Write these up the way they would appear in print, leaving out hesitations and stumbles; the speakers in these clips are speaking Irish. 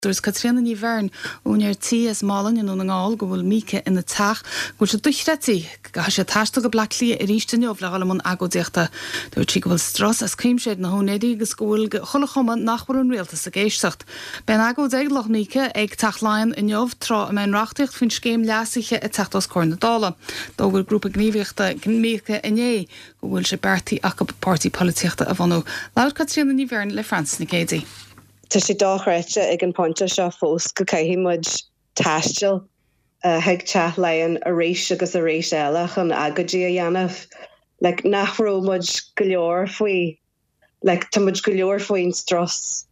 Dúirs Catriona ní bhearn únar tí as málan in an ngáil go bhfuil míce ina teach go se duchretí go sé taiiste go blaclí a rísteneomh le gáil mún agodíochta dúir tí go bhfuil stras as críimséid na hónédaí agus gúil chola chuma nachbarún réaltas a géistecht. Ben agó déagloch míce ag tachláin in neomh trá a main rachtaíocht fin scéim leasaiche a teachtas cór na dála. Dógur grúpa gníomhíochta míce iné go bhfuil sé bertaí ach pártaí polítíochta a bhanú. Lair Catriona ní bhearn le France na cédaí. Tá sé dáchreite ag an pointe seo fós go caithí muid taistil heag teach leon a rééis agus a rééis eile chun agadí a dhéanamh le nachró muid go leor faoi le tá muid go leor faoin stras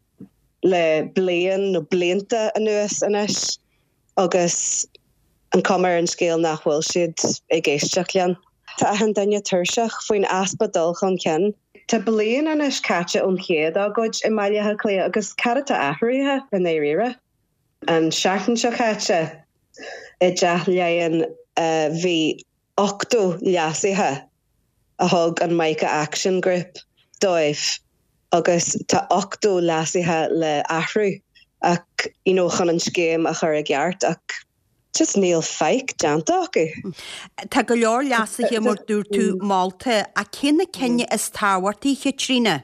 le blian nó blianta anuas inis agus an cumar an scéal nachhfuil siad ag éisteach lean. Tá an daine tuirseach faoin aspa dul chun ceann. Tá blian anis caite ón chéad agóid I mailethe clé agus carata athraithe in éire. An seaachtain seo caite I death leon bhí 8 leasaithe a thug an Micah Action Group dóibh agus tá 8 leasaithe le athrú ach chun an scéim a chur a gceart ach just níl feic deanta acu. Tá go leor leasaithe mar dúir tú máilte a cinna cenne is táhairtaí Catriona?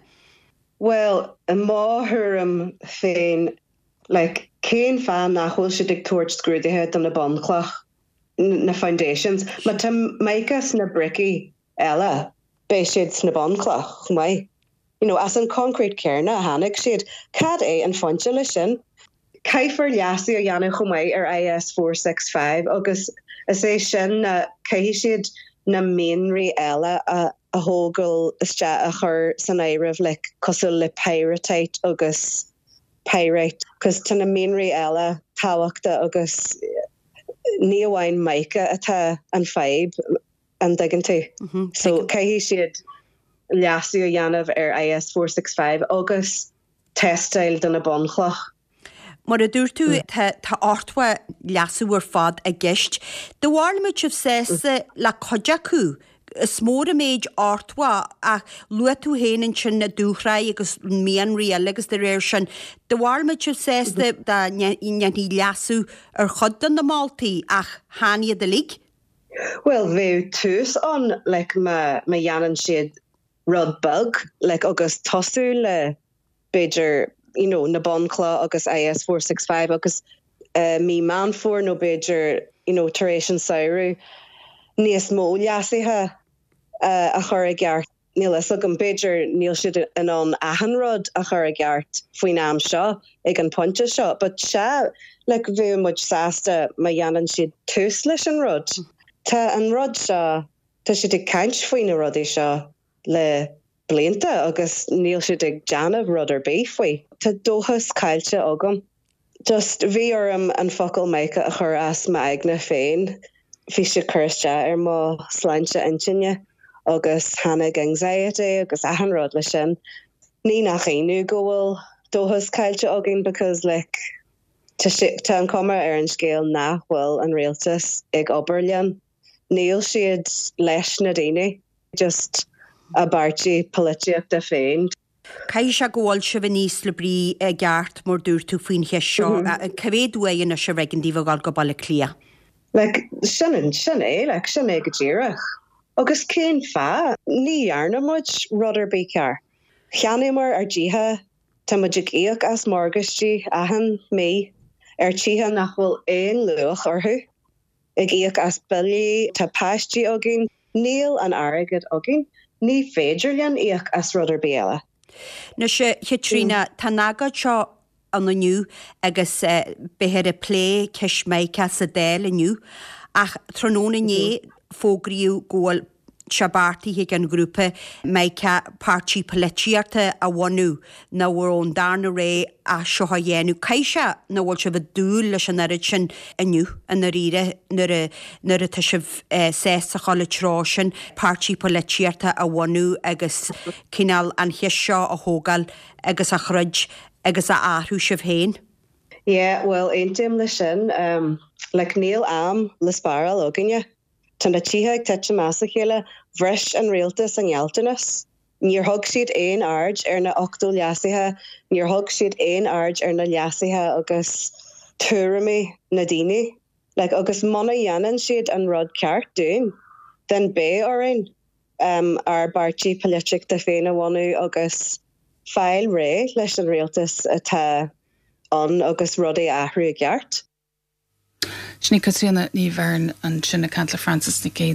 Well, a máthúm féin céin fan nachhfuil si ag tuairt scrúdaithe an na banclach na foundations, maar tá maicas na brici eile bé siad na banclach mai. As an concrete cairna a hannig siad cad é an fointe lei sin. Caifer leasí a dhéanamh chumai ar IS 465 agus is é sin na caithí siad na méonraí eile a thógal iste a chur san éireamh le cosúil le pyrrhotite agus pyrite cos tá na méonraí eile táhaachta agus ní amháin Micah atá an feib an dagan tú. So caithí siad leasí a dhéanamh ar IS 465 agus testáil don na banclach. Mar a dúir tú tá ortha leasúar fad a gist. Do bhharrlamid sibh sésa le codeachú is mór a méid ortha a lua tú héanaan sin na dúchraí agus mian rial agus de réir sin. Do bhharrlamid sibh sésa da neanní leasú ar chudan na Maltaí ach hániad a lig? Well, bheadh tús an ma dhéanann siad rud bug agus tosú le beidir na bancla agus IS 465 agus mí man for no beidir taréis an saoirú níos mó leasaithe a chur a gceart. Níl is an beidir níl siad in an ahanrod a chur a gceart faoin am seo ag an pointe seo, but se bhí muid sásta ma dhéanann siad tús leis an rud. Tá an rud seo tá siad ag caint faoin na rudaí seo le blianta agus níl siad ag deanamh rud ar bé faoi. Tá dóchas caiilte agam. Just bhí orm an focail Micah a chur as ma aigna féin. Bhí sé chuirste ar má sláinte intinne agus hannig anxiety agus ahanrod lei sin. Ní nach inú go bhfuil dóchas caiilte agam because tá an cumar ar an scéal nachhfuil an réaltas ag obair níl siad leis na daoine. Just a bartí políteachta féin. Cai se ggóil se bh níos le brí gceart mór dúir tú faoin heis seo cavéadú é na se regandíh gáil go bailla clia. Sin é go ddíireach. Agus cén feadh ní dhearna muid rudidir bí cear. Cheanimar ar ddíthe tá muid ag íoc as mórgastí ahan mé ar títhe nach bhfuil éon luach orthu. Ag íoc as bilí tá páistí agin níl an airgad agin. Ní féidir lean íoc as rudidir bí eile. Na se Catriona tá nágad seo an aniu agus behead a plé ceis Micah sa déil aniu ach tróna né fógriú ggóil se bartaí ag an grúpa Micah pártí polítíarta a bhainú na bhfuir ón darna ré a seo a dhéanú. Caiise na bhfuil se bh dúil leis an arid sin aniu an na riire nuair a tá sibh sésa chola trásin pártí polítíarta a bhainú agus cinál an heis seo a thógáil agus a chruid agus a áthú sibh héin. Yeah, well, eintim lei sin níl am le spáral aginne. Tá na títhe ag teite measa chéile bhreis an réaltas an ngealtanas Níor thug siad éon ard ar na 8 leasathe, níor thug siad éon ard ar na leasathe agus tuairimí na daoine. Like, agus mana dhéanann siad an rud ceart dún, den bé orainn ar bartí politic de féin bhhaú agus fáil ré leis an rialtas atá an agus rud é athrú a gceart. Sní Catriona ní bhern an sinna Cantla Francis na